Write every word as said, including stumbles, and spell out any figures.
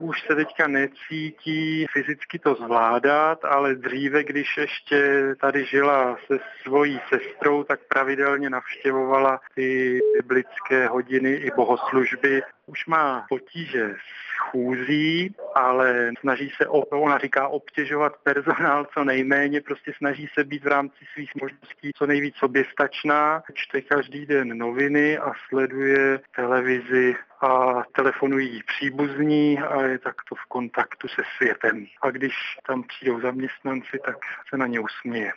Už se teďka necítí fyzicky to zvládat, ale dříve, když ještě tady žila se svojí sestrou, tak pravidelně navštěvovala ty biblické hodiny i bohoslužby. Už má potíže s chůzí, ale snaží se, ona říká, obtěžovat personál co nejméně, prostě snaží se být v rámci svých možností co nejvíc soběstačná. Čte každý den noviny a sleduje televizi a telefonují příbuzní a je takto v kontaktu se světem. A když tam přijdou zaměstnanci, tak se na ně usměje.